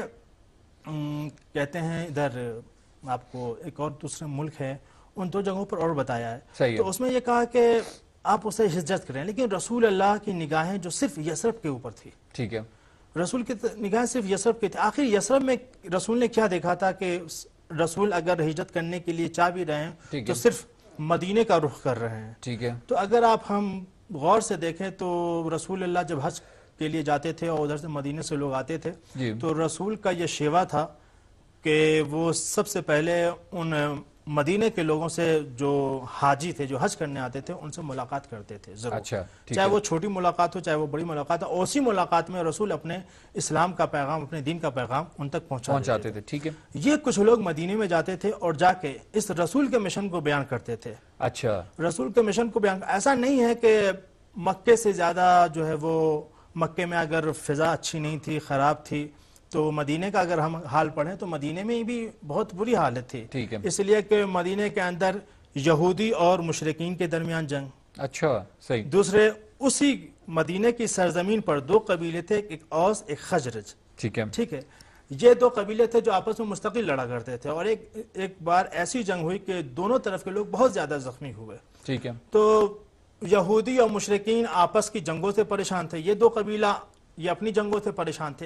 کہتے ہیں ادھر آپ کو ایک اور دوسرے ملک ہے، ان 2 جگہوں پر اور بتایا ہے. تو اس میں یہ کہا کہ آپ اسے ہجرت کریں، لیکن رسول اللہ کی نگاہیں جو صرف یثرب کے اوپر تھی. ٹھیک ہے. رسول کی نگاہیں صرف یثرب کی تھی. آخر یثرب میں رسول نے کیا دیکھا تھا کہ رسول اگر ہجرت کرنے کے لیے چاہ بھی رہے ہیں تو صرف مدینے کا رخ کر رہے ہیں. ٹھیک ہے. تو اگر آپ ہم غور سے دیکھیں تو رسول اللہ جب حج کے لیے جاتے تھے اور ادھر سے مدینے سے لوگ آتے تھے تو رسول کا یہ شیوا تھا کہ وہ سب سے پہلے ان مدینے کے لوگوں سے جو حاجی تھے، جو حج کرنے آتے تھے، ان سے ملاقات کرتے تھے ضرور. اچھا. چاہے وہ چھوٹی ملاقات ہو چاہے وہ بڑی ملاقات ہو، اسی ملاقات میں رسول اپنے اسلام کا پیغام، اپنے دین کا پیغام ان تک پہنچاتے تھے. ٹھیک ہے. یہ کچھ لوگ مدینے میں جاتے تھے اور جا کے اس رسول کے مشن کو بیان کرتے تھے. اچھا. رسول کے مشن کو بیان، ایسا نہیں ہے کہ مکے سے زیادہ جو ہے وہ مکے میں اگر فضا اچھی نہیں تھی، خراب تھی، تو مدینے کا اگر ہم حال پڑھیں تو مدینے میں بھی بہت بری حالت تھی. اس لیے کہ مدینے کے اندر یہودی اور مشرکین کے درمیان جنگ. اچھا. صحیح. دوسرے اسی مدینے کی سرزمین پر 2 قبیلے تھے، ایک اوس ایک خزرج. ٹھیک ہے. ٹھیک ہے. یہ 2 قبیلے تھے جو آپس میں مستقل لڑا کرتے تھے اور ایک بار ایسی جنگ ہوئی کہ دونوں طرف کے لوگ بہت زیادہ زخمی ہوئے. ٹھیک ہے. تو یہودی اور مشرکین آپس کی جنگوں سے پریشان تھے، یہ 2 قبیلہ یہ اپنی جنگوں سے پریشان تھے.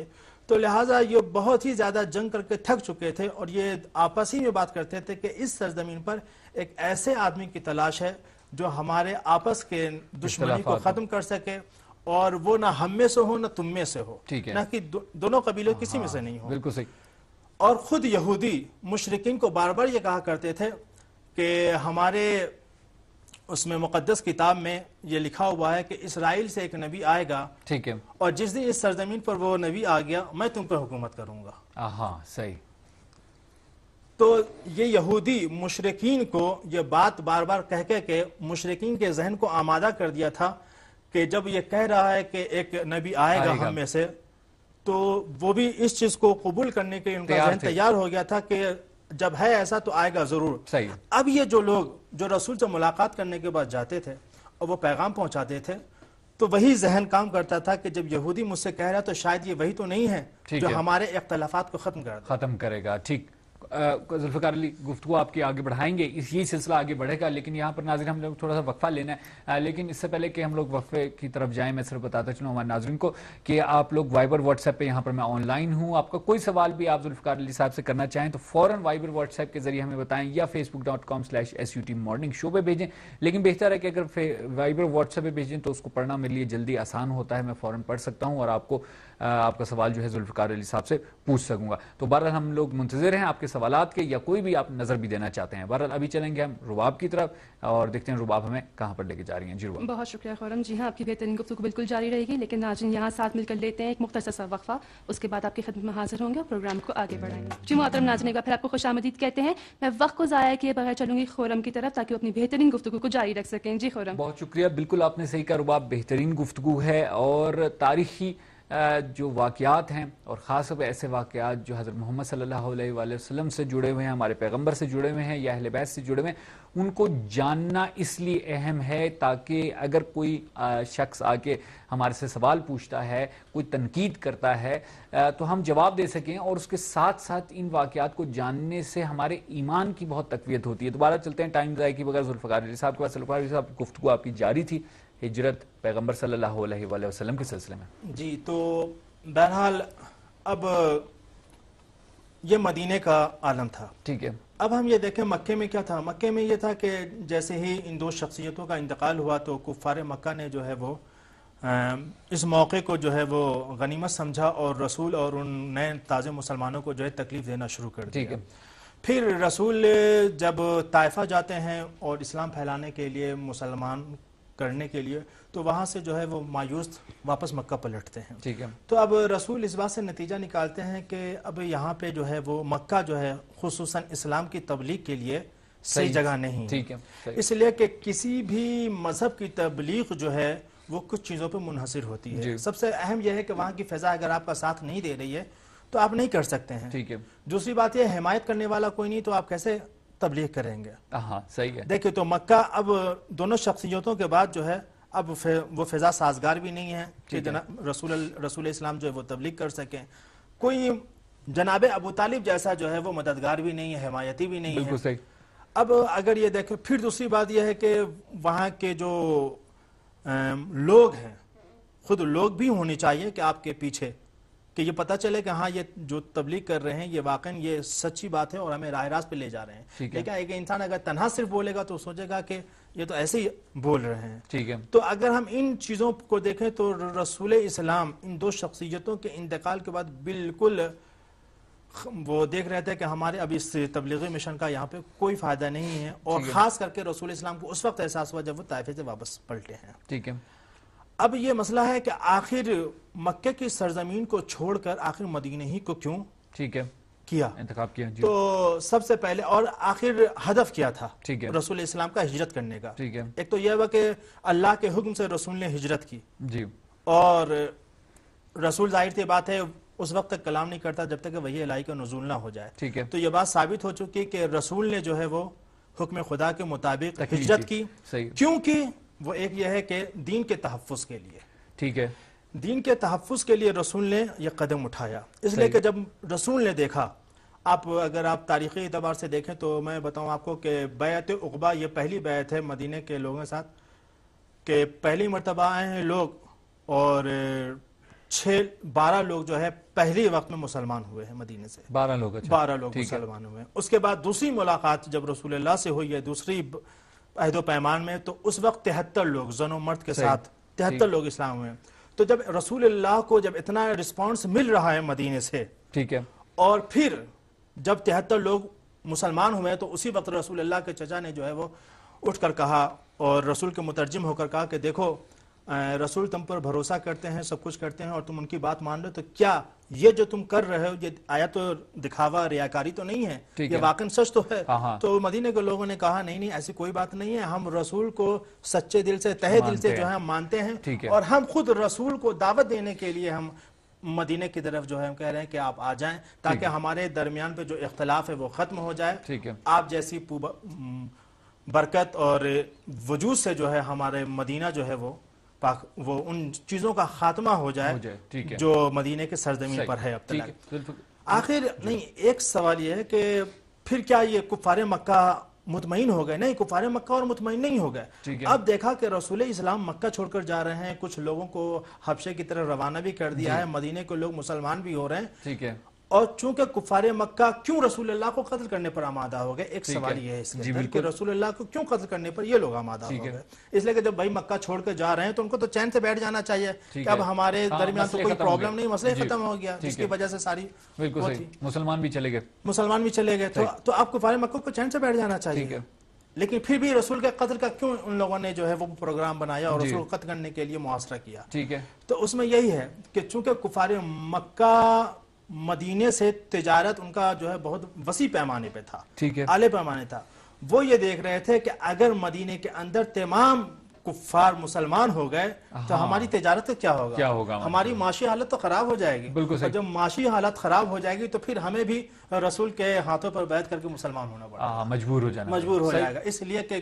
تو لہٰذا یہ بہت ہی زیادہ جنگ کر کے تھک چکے تھے اور یہ آپس ہی میں بات کرتے تھے کہ اس سرزمین پر ایک ایسے آدمی کی تلاش ہے جو ہمارے آپس کے دشمنی کو ختم کر سکے اور وہ نہ ہم میں سے ہو نہ تم میں سے ہو، نہ کہ دونوں قبیلوں کسی میں سے نہیں ہو۔ بالکل صحیح۔ اور خود یہودی مشرکین کو بار بار یہ کہا کرتے تھے کہ ہمارے اس میں مقدس کتاب میں یہ لکھا ہوا ہے کہ اسرائیل سے ایک نبی آئے گا، ٹھیک ہے، اور جس دن اس سرزمین پر وہ نبی آ گیا میں تم پر حکومت کروں گا۔ ہاں صحیح۔ تو یہ یہودی مشرکین کو یہ بات بار بار کہہ کے مشرکین کے ذہن کو آمادہ کر دیا تھا کہ جب یہ کہہ رہا ہے کہ ایک نبی آئے گا ہم میں سے، تو وہ بھی اس چیز کو قبول کرنے کے ان کا ذہن تیار ہو گیا تھا کہ جب ہے ایسا تو آئے گا ضرور۔ صحیح۔ اب یہ جو لوگ جو رسول سے ملاقات کرنے کے بعد جاتے تھے اور وہ پیغام پہنچاتے تھے، تو وہی ذہن کام کرتا تھا کہ جب یہودی مجھ سے کہہ رہا تو شاید یہ وہی تو نہیں ہے جو ہمارے اختلافات کو ختم کرے گا۔ ٹھیک۔ ذوالفقار علی، گفتگو آپ کی آگے بڑھائیں گے، یہی سلسلہ آگے بڑھے گا، لیکن یہاں پر ناظرین ہم لوگ تھوڑا سا وقفہ لینا ہے، لیکن اس سے پہلے کہ ہم لوگ وقفے کی طرف جائیں میں صرف بتاتا چلوں ہمارے ناظرین کو کہ آپ لوگ وائبر واٹس ایپ پہ یہاں پر میں آن لائن ہوں، آپ کا کوئی سوال بھی آپ ذوالفقار علی صاحب سے کرنا چاہیں تو فوراً وائبر واٹس ایپ کے ذریعے ہمیں بتائیں یا facebook.com/SUT morning show پہ بھیجیں، لیکن بہتر ہے کہ اگر وائبر واٹس ایپ پہ بھیجیں تو اس کو پڑھنا میرے لیے جلدی آسان ہوتا ہے، میں فوراً پڑھ سکتا ہوں اور آپ کا سوال جو ہے ذوالفقار علی صاحب سے پوچھ سکوں گا۔ تو بہرحال ہم لوگ منتظر ہیں آپ کے سوالات کے، یا کوئی بھی آپ نظر بھی دینا چاہتے ہیں۔ بہرحال ابھی چلیں گے ہم رباب کی طرف اور دیکھتے ہیں رباب ہمیں کہاں پر لے کے جا رہی ہیں۔ جی رباب۔ بہت شکریہ خورم۔ جی ہاں، آپ کی بہترین گفتگو بالکل جاری رہے گی، لیکن ناظرین یہاں ساتھ مل کر لیتے ہیں ایک مختصر سا وقفہ، اس کے بعد آپ کی خدمت میں حاضر ہوں گے اور پروگرام کو آگے بڑھائیں گے۔ جی محترم ناظرین، ایک بار پھر آپ کو خوش آمدید کہتے ہیں۔ میں وقت کو ضائع کیے بغیر چلوں گی خورم کی طرف تاکہ وہ اپنی بہترین گفتگو کو جاری رکھ سکیں۔ جی خورم۔ بہت شکریہ، بالکل آپ نے صحیح کہا رباب، بہترین گفتگو ہے اور تاریخی جو واقعات ہیں اور خاص طور پہ ایسے واقعات جو حضرت محمد صلی اللہ علیہ وآلہ وسلم سے جڑے ہوئے ہیں، ہمارے پیغمبر سے جڑے ہوئے ہیں یا اہل بیت سے جڑے ہوئے ہیں، ان کو جاننا اس لیے اہم ہے تاکہ اگر کوئی شخص آ کے ہمارے سے سوال پوچھتا ہے، کوئی تنقید کرتا ہے تو ہم جواب دے سکیں، اور اس کے ساتھ ساتھ ان واقعات کو جاننے سے ہمارے ایمان کی بہت تقویت ہوتی ہے۔ دوبارہ چلتے ہیں ٹائم ضائع کی بغیر ذوالفقار علی صاحب کے پاس۔ ذوالفقار علی صاحب، گفتگو آپ کی جاری تھی ہجرت پیغمبر صلی اللہ علیہ وآلہ وسلم کے سلسلے میں۔ جی، تو بہرحال اب یہ مدینے کا عالم تھا، ٹھیک ہے۔ اب ہم یہ دیکھیں مکے میں کیا تھا۔ مکے میں یہ تھا کہ جیسے ہی ان دو شخصیتوں کا انتقال ہوا تو کفار مکہ نے جو ہے وہ اس موقع کو جو ہے وہ غنیمت سمجھا اور رسول اور ان نئے تازہ مسلمانوں کو جو ہے تکلیف دینا شروع کر دیا۔ پھر رسول جب طائفہ جاتے ہیں اور اسلام پھیلانے کے لیے، مسلمان کرنے کے لیے، تو وہاں سے جو ہے وہ مایوس واپس مکہ پلٹتے ہیں۔ ٹھیک ہے۔ تو اب رسول اس بات سے نتیجہ نکالتے ہیں کہ اب یہاں پہ جو ہے وہ مکہ جو ہے خصوصاً اسلام کی تبلیغ کے لیے صحیح جگہ نہیں ہے۔ ٹھیک ہے، اس لیے کہ کسی بھی مذہب کی تبلیغ جو ہے وہ کچھ چیزوں پہ منحصر ہوتی ہے۔ سب سے اہم یہ ہے کہ وہاں کی فضا اگر آپ کا ساتھ نہیں دے رہی ہے تو آپ نہیں کر سکتے ہیں۔ ٹھیک ہے۔ دوسری بات یہ، حمایت کرنے والا کوئی نہیں تو آپ کیسے تبلیغ کریں گے؟ ہاں صحیح ہے۔ دیکھیں تو مکہ اب دونوں شخصیتوں کے بعد جو ہے اب وہ فضا سازگار بھی نہیں ہے کہ رسول اسلام جو ہے وہ تبلیغ کر سکیں۔ کوئی جناب ابو طالب جیسا جو ہے وہ مددگار بھی نہیں ہے، حمایتی بھی نہیں ہے۔ بالکل صحیح۔ اب اگر یہ دیکھیں، پھر دوسری بات یہ ہے کہ وہاں کے جو لوگ ہیں، خود لوگ بھی ہونے چاہیے کہ آپ کے پیچھے، کہ یہ پتہ چلے کہ ہاں یہ جو تبلیغ کر رہے ہیں یہ واقعاً یہ سچی بات ہے اور ہمیں راہ راست پہ لے جا رہے ہیں۔ لیکن ایک انسان اگر تنہا صرف بولے گا تو سوچے گا کہ یہ تو ایسے ہی بول رہے ہیں۔ ٹھیک ہے۔ تو اگر ہم ان چیزوں کو دیکھیں تو رسول اسلام ان دو شخصیتوں کے انتقال کے بعد بالکل وہ دیکھ رہے تھے کہ ہمارے اب اس تبلیغی مشن کا یہاں پہ کوئی فائدہ نہیں ہے، اور خاص کر کے رسول اسلام کو اس وقت احساس ہوا جب وہ طائفے سے واپس پلٹے ہیں۔ ٹھیک ہے۔ اب یہ مسئلہ ہے کہ آخر مکہ کی سرزمین کو چھوڑ کر آخر مدینہ ہی کو کیوں ٹھیک ہے کیا، انتخاب کیا؟ جی۔ تو سب سے پہلے اور آخر ہدف کیا تھا ٹھیک ہے رسول اسلام کا ہجرت کرنے کا؟ ٹھیک ہے۔ ایک تو یہ ہوا کہ اللہ کے حکم سے رسول نے ہجرت کی، جی، اور رسول ظاہر سی بات ہے اس وقت تک کلام نہیں کرتا جب تک کہ وحی الہی کا نزول نہ ہو جائے۔ ٹھیک ہے۔ تو یہ بات ثابت ہو چکی کہ رسول نے جو ہے وہ حکم خدا کے مطابق ہجرت کی، کیونکہ وہ ایک یہ ہے کہ دین کے تحفظ کے لیے، ٹھیک ہے، دین کے تحفظ کے لیے رسول نے یہ قدم اٹھایا۔ اس لیے کہ جب رسول نے دیکھا، اگر آپ تاریخی اعتبار سے دیکھیں تو میں بتاؤں آپ کو کہ بیعت عقبہ یہ پہلی بیعت ہے مدینہ کے لوگوں کے ساتھ، کہ پہلی مرتبہ آئے ہیں لوگ اور 12 لوگ جو ہے پہلی وقت میں مسلمان ہوئے ہیں مدینے سے، 12 لوگ 12 لوگ مسلمان ہوئے ہیں۔ اس کے بعد دوسری ملاقات جب رسول اللہ سے ہوئی ہے دوسری عہد و پیمان میں، تو اس وقت 73 لوگ زن و مرد کے ساتھ 73 لوگ اسلام ہوئے ہیں۔ تو جب رسول اللہ کو جب اتنا رسپانس مل رہا ہے مدینے سے، ٹھیک ہے، اور پھر جب 73 لوگ مسلمان ہوئے تو اسی وقت رسول اللہ کے چچا نے جو ہے وہ اٹھ کر کہا اور رسول کے مترجم ہو کر کہا کہ دیکھو رسول تم پر بھروسہ کرتے ہیں، سب کچھ کرتے ہیں، اور تم ان کی بات مان لو، تو کیا یہ جو تم کر رہے ہو یہ آیا تو دکھاوا ریاکاری تو نہیں ہے، یہ واقعا سچ تو ہے؟ تو مدینے کے لوگوں نے کہا نہیں نہیں ایسی کوئی بات نہیں ہے، ہم رسول کو سچے دل سے تہہ دل سے جو ہے ہم مانتے ہیں، اور ہم خود رسول کو دعوت دینے کے لیے ہم مدینے کی طرف جو ہے ہم کہہ رہے ہیں کہ آپ آ جائیں تاکہ ہمارے درمیان پہ جو اختلاف ہے وہ ختم ہو جائے، آپ جیسی برکت اور وجود سے جو ہے ہمارے مدینہ جو ہے وہ ان چیزوں کا خاتمہ ہو جائے جو مدینے کے سرزمین پر ہے اب تک۔ آخر نہیں، ایک سوال یہ ہے کہ پھر کیا یہ کفار مکہ مطمئن ہو گئے؟ نہیں، کفار مکہ اور مطمئن نہیں ہو گئے۔ اب دیکھا کہ رسول اسلام مکہ چھوڑ کر جا رہے ہیں، کچھ لوگوں کو حبشے کی طرف روانہ بھی کر دیا ہے، مدینے کے لوگ مسلمان بھی ہو رہے ہیں، ٹھیک ہے، اور چونکہ کفار مکہ کیوں رسول اللہ کو قتل کرنے پر آمادہ ہو گئے؟ ایک سوال یہ ہے اس کے اندر کہ رسول اللہ کو کیوں قتل کرنے پر یہ لوگ آمادہ ہو گئے؟ اس لیے کہ جب بھائی مکہ چھوڑ کے جا رہے ہیں تو ان کو تو چین سے بیٹھ جانا چاہیے کہ اب ہمارے درمیان تو کوئی پرابلم نہیں، مسئلہ ختم ہو گیا، جس کی وجہ سے ساری مسلمان بھی چلے گئے، تو آپ کفار مکہ کو چین سے بیٹھ جانا چاہیے۔ لیکن پھر بھی رسول کے قتل کا کیوں ان لوگوں نے جو ہے وہ پروگرام بنایا اور رسول کو قتل کرنے کے لیے محاصرہ کیا؟ ٹھیک ہے، تو اس میں یہی ہے کہ چونکہ کفار مکہ مدینے سے تجارت ان کا جو ہے بہت وسیع پیمانے پہ تھا، اعلی پیمانے تھا، وہ یہ دیکھ رہے تھے کہ اگر مدینے کے اندر تمام کفار مسلمان ہو گئے تو ہماری تجارت کا کیا ہوگا، ہماری معاشی حالت تو خراب ہو جائے گی، اور جب معاشی حالت خراب ہو جائے گی تو پھر ہمیں بھی رسول کے ہاتھوں پر بیعت کر کے مسلمان ہونا پڑے گا، مجبور ہو جائے گا۔ اس لیے کہ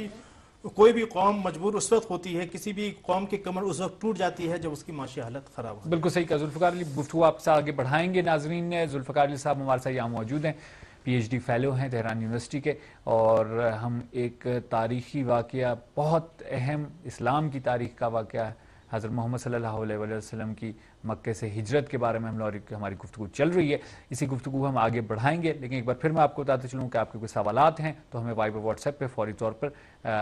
کوئی بھی قوم مجبور اس وقت ہوتی ہے، کسی بھی قوم کی کمر اس وقت ٹوٹ جاتی ہے جب اس کی معاشی حالت خراب ہو۔ بالکل صحیح کہا ذوالفقار علی، گفتگو آپ سے آگے بڑھائیں گے۔ ناظرین، ذوالفقار علی صاحب ہمارے ساتھ یہاں موجود ہیں، پی ایچ ڈی فیلو ہیں تہران یونیورسٹی کے، اور ہم ایک تاریخی واقعہ، بہت اہم اسلام کی تاریخ کا واقعہ ہے، حضرت محمد صلی اللہ علیہ وسلم کی مکے سے ہجرت کے بارے میں ہماری گفتگو چل رہی ہے۔ اسی گفتگو ہم آگے بڑھائیں گے، لیکن ایک بار پھر میں آپ کو بتاتے چلوں کہ آپ کے کوئی سوالات ہیں تو ہمیں وائبر واٹس ایپ پہ فوری طور پر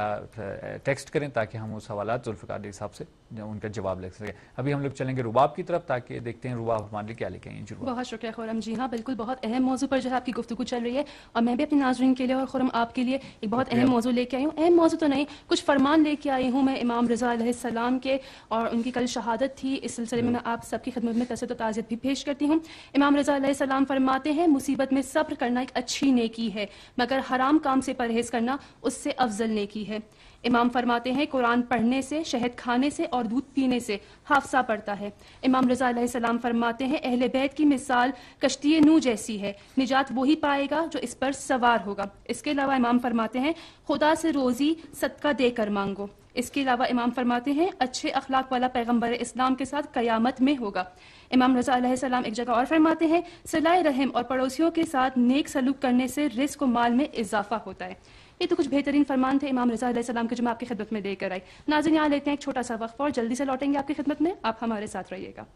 ٹیکسٹ کریں تاکہ ہم وہ سوالات ذوالفقار علی صاحب سے ان کا جواب لے سکیں۔ ابھی ہم لوگ چلیں گے رباب کی طرف تاکہ دیکھتے ہیں رباب ہمارے لیے کیا لے کے آئی ہیں۔ بہت شکریہ خرم جی، ہاں بالکل بہت اہم موضوع پر جو ہے آپ کی گفتگو چل رہی ہے، اور میں بھی اپنے ناظرین کے لیے اور خرم آپ کے لیے ایک بہت اہم موضوع لے کے آئی ہوں۔ اہم موضوع تو نہیں، کچھ فرمان لے کے آئی ہوں میں امام رضا علیہ السلام کے، اور ان کی کل شہادت تھی، اس سلسلے میں آپ سب کی خدمت میں تسلیت و تعزیت بھی پیش کرتی ہوں۔ امام رضا علیہ السلام فرماتے ہیں مصیبت میں صبر کرنا ایک اچھی نیکی ہے، مگر حرام کام سے پرہیز کرنا اس سے افضل نیکی ہے۔ امام فرماتے ہیں قرآن پڑھنے سے، شہد کھانے سے اور دودھ پینے سے حافظہ پڑتا ہے۔ امام رضا علیہ السلام فرماتے ہیں اہل بیت کی مثال کشتی نوح جیسی ہے، نجات وہی پائے گا جو اس پر سوار ہوگا۔ اس کے علاوہ امام فرماتے ہیں خدا سے روزی صدقہ دے کر مانگو۔ اس کے علاوہ امام فرماتے ہیں اچھے اخلاق والا پیغمبر اسلام کے ساتھ قیامت میں ہوگا۔ امام رضا علیہ السلام ایک جگہ اور فرماتے ہیں صلہ رحم اور پڑوسیوں کے ساتھ نیک سلوک کرنے سے رزق و مال میں اضافہ ہوتا ہے۔ یہ تو کچھ بہترین فرمان تھے امام رضا علیہ السلام کے جو میں آپ کی خدمت میں لے کر آئی۔ ناظرین، یہاں لیتے ہیں ایک چھوٹا سا وقفہ اور جلدی سے لوٹیں گے آپ کی خدمت میں، آپ ہمارے ساتھ رہیے گا۔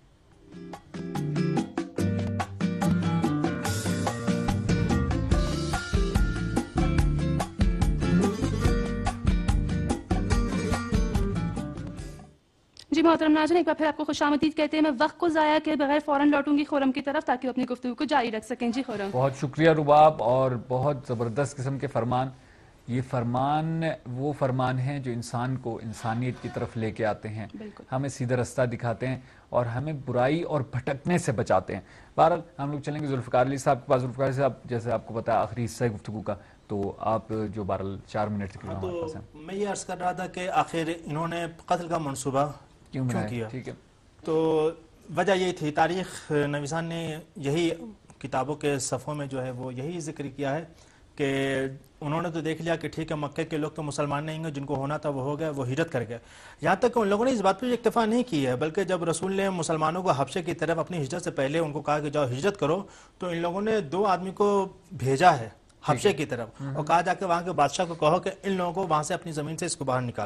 جی محترم ناظرین، ایک بار پھر آپ کو خوش آمدید کہتے ہیں۔ میں وقت کو ضائع کے بغیر فوراً لوٹوں گی خرم کی طرف تاکہ وہ اپنی گفتگو کو جاری رکھ سکیں۔ جی خرم، بہت شکریہ رباب، اور بہت زبردست قسم کے فرمان۔ یہ فرمان وہ فرمان ہیں جو انسان کو انسانیت کی طرف لے کے آتے ہیں، ہمیں سیدھا رستہ دکھاتے ہیں اور ہمیں برائی اور بھٹکنے سے بچاتے ہیں۔ بہرحال ہم لوگ چلیں گے ذوالفقار علی صاحب کے پاس۔ ذوالفقار علی صاحب، جیسے آپ کو پتا ہے آخری حصہ گفتگو کا، تو آپ جو بہرحال 4 منٹ تقریباً ہمارے پاس ہیں۔ میں یہ عرض کر رہا تھا کہ آخر انہوں نے قتل کا منصوبہ کیوں کیا؟ ٹھیک ہے، تو وجہ یہی تھی، تاریخ نویسان نے یہی کتابوں کے صفحوں میں جو ہے وہ یہی ذکر کیا ہے کہ انہوں نے تو دیکھ لیا کہ ٹھیک ہے مکے کے لوگ تو مسلمان نہیں ہیں، جن کو ہونا تھا وہ ہو گیا، وہ ہجرت کر گئے۔ یہاں تک کہ ان لوگوں نے اس بات پہ اکتفا نہیں کی ہے، بلکہ جب رسول نے مسلمانوں کو حبشے کی طرف اپنی ہجرت سے پہلے ان کو کہا کہ جاؤ ہجرت کرو، تو ان لوگوں نے 2 آدمی کو بھیجا ہے حبشے کی طرف، اور کہا جا کے وہاں کے بادشاہ کو کہو کہ ان لوگوں کو وہاں سے اپنی زمین سے اس کو باہر نکالو۔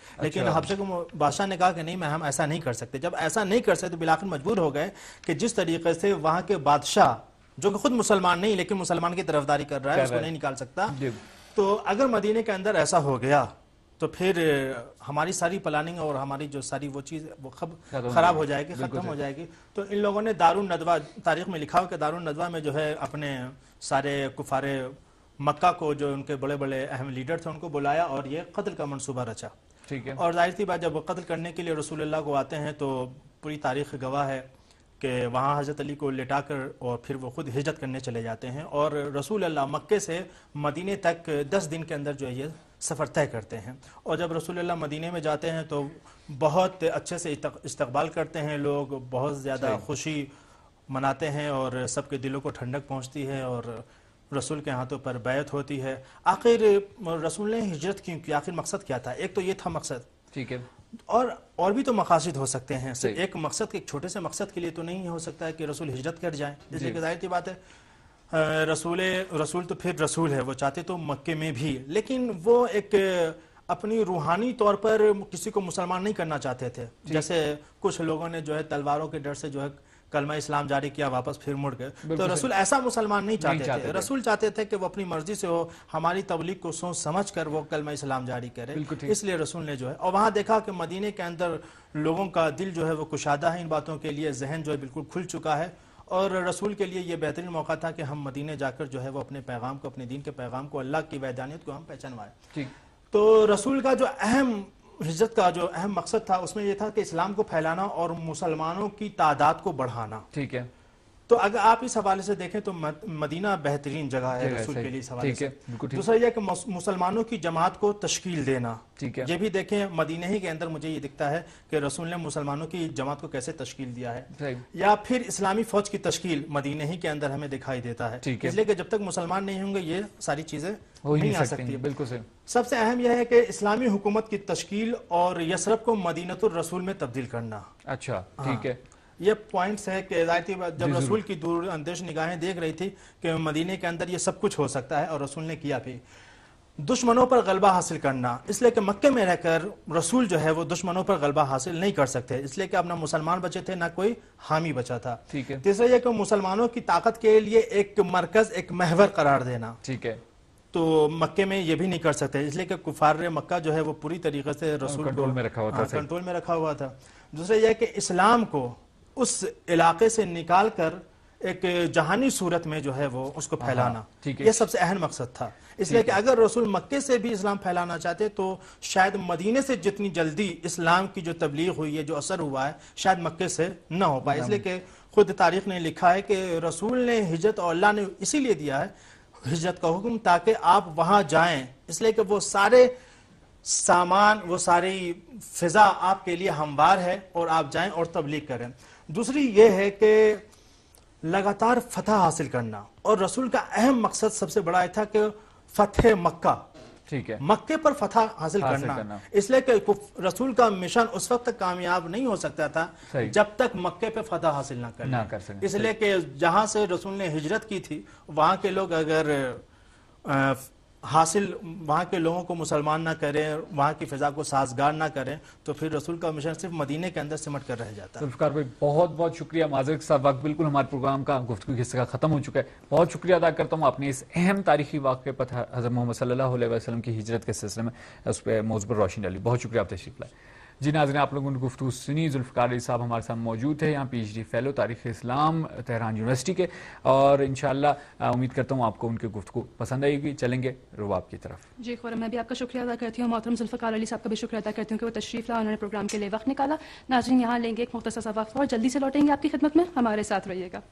لیکن حبشہ کے بادشاہ نے کہا کہ نہیں ہم ایسا نہیں کر سکتے. جب ایسا نہیں کر سکتے تو بالآخر مجبور ہو گئے کہ جس طریقے سے وہاں کے بادشاہ جو کہ خود مسلمان نہیں لیکن مسلمان کی طرفداری کر رہا ہے اس کو نہیں نکال سکتا. تو اگر مدینے کے اندر ایسا ہو گیا تو پھر ہماری ساری پلاننگ اور ہماری جو ساری وہ چیز وہ خراب ہو جائے گی, ختم ہو جائے گی. تو ان لوگوں نے دارالندوہ, تاریخ میں لکھا ہو کہ دارالندوہ میں جو ہے اپنے سارے کفار مکہ کو جو ان کے بڑے بڑے اہم لیڈر تھے ان کو بلایا اور یہ قتل کا منصوبہ رچا. ٹھیک ہے. اور ظاہر سی بات جب وہ قتل کرنے کے لیے رسول اللہ کو آتے ہیں تو پوری تاریخ گواہ ہے کہ وہاں حضرت علی کو لٹا کر اور پھر وہ خود ہجرت کرنے چلے جاتے ہیں اور رسول اللہ مکے سے مدینے تک 10 دن کے اندر جو ہے یہ سفر طے کرتے ہیں. اور جب رسول اللہ مدینے میں جاتے ہیں تو بہت اچھے سے استقبال کرتے ہیں لوگ, بہت زیادہ خوشی مناتے ہیں اور سب کے دلوں کو ٹھنڈک پہنچتی ہے اور رسول کے ہاتھوں پر بیعت ہوتی ہے. آخر رسول نے ہجرت کیوں کی, آخر مقصد کیا تھا؟ ایک تو یہ تھا مقصد, ٹھیک ہے, اور بھی تو مقاصد ہو سکتے ہیں. صرف ایک مقصد کے ایک چھوٹے سے مقصد کے لیے تو نہیں ہو سکتا ہے کہ رسول ہجرت کر جائیں. اس لیے کہ ظاہر سی بات ہے رسول تو پھر رسول ہے, وہ چاہتے تو مکے میں بھی, لیکن وہ ایک اپنی روحانی طور پر کسی کو مسلمان نہیں کرنا چاہتے تھے. جیسے کچھ لوگوں نے جو ہے تلواروں کے ڈر سے جو ہے کلمہ اسلام جاری کیا, واپس پھر مڑ گئے. تو رسول ایسا مسلمان نہیں چاہتے تھے. رسول چاہتے تھے کہ وہ اپنی مرضی سے ہو, ہماری تبلیغ کو سوچ سمجھ کر وہ کلمہ اسلام جاری کرے. اس لیے رسول نے جو ہے, اور وہاں دیکھا کہ مدینے کے اندر لوگوں کا دل جو ہے وہ کشادہ ہے ان باتوں کے لیے, ذہن جو ہے بالکل کھل چکا ہے. اور رسول کے لیے یہ بہترین موقع تھا کہ ہم مدینے جا کر جو ہے وہ اپنے پیغام کو, اپنے دین کے پیغام کو, اللہ کی وحدانیت کو ہم پہچانوائیں. تو رسول کا جو ہجرت کا جو اہم مقصد تھا اس میں یہ تھا کہ اسلام کو پھیلانا اور مسلمانوں کی تعداد کو بڑھانا. ٹھیک ہے. تو اگر آپ اس حوالے سے دیکھیں تو مدینہ بہترین جگہ ہے رسول کے لیے اس حوالے سے. دوسرا یہ کہ مسلمانوں کی جماعت کو تشکیل دینا, یہ بھی دیکھیں مدینہ ہی کے اندر مجھے یہ دکھتا ہے کہ رسول نے مسلمانوں کی جماعت کو کیسے تشکیل دیا ہے. یا پھر اسلامی فوج کی تشکیل مدینہ ہی کے اندر ہمیں دکھائی دیتا ہے. اس لیے کہ جب تک مسلمان نہیں ہوں گے یہ ساری چیزیں نہیں آ سکتی. بالکل صحیح. سب سے اہم یہ ہے کہ اسلامی حکومت کی تشکیل اور یثرب کو مدینۃ الرسول میں تبدیل کرنا. اچھا ٹھیک ہے. یہ پوائنٹس ہے کہ ظاہر بات جب رسول کی دور اندیش نگاہیں دیکھ رہی تھی کہ مدینے کے اندر یہ سب کچھ ہو سکتا ہے, اور رسول نے کیا بھی. دشمنوں پر غلبہ حاصل کرنا, اس لیے کہ مکے میں رہ کر رسول جو ہے وہ دشمنوں پر غلبہ حاصل نہیں کر سکتے, اس لیے کہ اب نہ مسلمان بچے تھے نہ کوئی حامی بچا تھا. تیسرا یہ کہ مسلمانوں کی طاقت کے لیے ایک مرکز, ایک محور قرار دینا. ٹھیک ہے. تو مکے میں یہ بھی نہیں کر سکتے, اس لیے کہ کفار مکہ جو ہے وہ پوری طریقے سے رسول کنٹرول میں رکھا ہوا تھا. دوسرا یہ کہ اسلام کو اس علاقے سے نکال کر ایک جہانی صورت میں جو ہے وہ اس کو پھیلانا, یہ سب سے اہم مقصد تھا. اس لیے کہ اگر رسول مکے سے بھی اسلام پھیلانا چاہتے تو شاید مدینے سے جتنی جلدی اسلام کی جو تبلیغ ہوئی ہے, جو اثر ہوا ہے, شاید مکے سے نہ ہو پائے. اس لیے کہ خود تاریخ نے لکھا ہے کہ رسول نے ہجرت, اور اللہ نے اسی لیے دیا ہے ہجرت کا حکم تاکہ آپ وہاں جائیں, اس لیے کہ وہ سارے سامان, وہ ساری فضا آپ کے لیے ہموار ہے اور آپ جائیں اور تبلیغ کریں. دوسری یہ ہے کہ لگاتار فتح حاصل کرنا, اور رسول کا اہم مقصد سب سے بڑا یہ تھا کہ فتح مکہ, ٹھیک ہے, مکے پر فتح حاصل کرنا. اس لیے کہ رسول کا مشن اس وقت تک کامیاب نہیں ہو سکتا تھا جب تک مکے پہ فتح حاصل نہ کر سکے. اس لیے کہ جہاں سے رسول نے ہجرت کی تھی وہاں کے لوگ اگر وہاں کے لوگوں کو مسلمان نہ کریں, وہاں کی فضا کو سازگار نہ کریں, تو پھر رسول کا مشن صرف مدینے کے اندر سمٹ کر رہ جاتا ہے. ذوالفقار بھائی بہت بہت شکریہ. معذرت کے ساتھ وقت بالکل ہمارے پروگرام کا گفتگو حصے کا ختم ہو چکا ہے. بہت شکریہ ادا کرتا ہوں اپنے اس اہم تاریخی واقعے پر, حضرت محمد صلی اللہ علیہ وسلم کی ہجرت کے سلسلے میں اس پہ موضوع پر روشنی ڈالی. بہت شکریہ آپ تشریف لائے. جی ناظرین, آپ لوگوں نے گفتگو سنی. ذوالفقار علی صاحب ہمارے ساتھ موجود تھے, یہاں پی ایچ ڈی فیلو تاریخ اسلام تہران یونیورسٹی کے, اور انشاءاللہ امید کرتا ہوں آپ کو ان کی گفتگو پسند آئے گی. چلیں گے رواب کی طرف. جی خورم, میں بھی آپ کا شکریہ ادا کرتی ہوں. محترم ذوالفقار علی صاحب کا بھی شکریہ ادا کرتی ہوں کہ وہ تشریف لایا, انہوں نے پروگرام کے لیے وقت نکالا. ناظرین, یہاں لیں گے ایک مختصر سا وقت اور جلدی سے لوٹیں گے آپ کی خدمت میں, ہمارے ساتھ رہیے گا.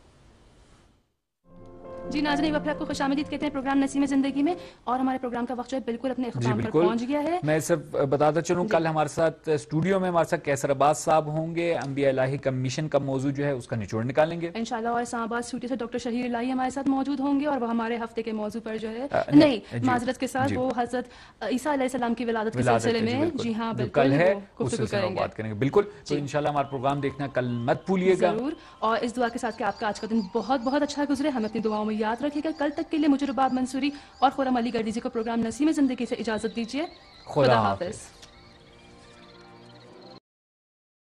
جی ناظرین, ایک بار پھر آپ کو خوش آمدید کہتے ہیں پروگرام نسیم زندگی میں, اور ہمارے پروگرام کا وقت جو ہے بالکل اپنے اختتام پر پہنچ گیا ہے. میں صرف بتاتا چلوں کل ہمارے ساتھ اسٹوڈیو میں ہمارے ساتھ کیسر عباس صاحب ہوں گے. انبیاء الہی کا مشن کا موضوع جو ہے اس کا نچوڑ نکالیں گے انشاءاللہ, اور اسلام آباد اسٹوڈیو سے ڈاکٹر شہیر الہی ہمارے ساتھ موجود ہوں گے, اور وہ ہمارے ہفتے کے موضوع پر جو ہے نہیں معذرت کے ساتھ وہ حضرت عیسیٰ علیہ السلام کی ولادت کے سلسلے میں, جی ہاں بالکل ہے, اس سلسلے میں بات کریں گے. بالکل, تو انشاءاللہ ہمارا پروگرام دیکھنا کل مت بھولیے گا ضرور, اور اس دعا کے ساتھ کہ آپ کا آج کا دن بہت بہت اچھا گزرے. ہمیں اپنی دعاؤں میں یاد رکھیے گا. کل تک کے لیے مجھے رباب منصوری اور خورم علی گردیزی کو پروگرام نسیم زندگی سے اجازت دیجیے. خدا حافظ.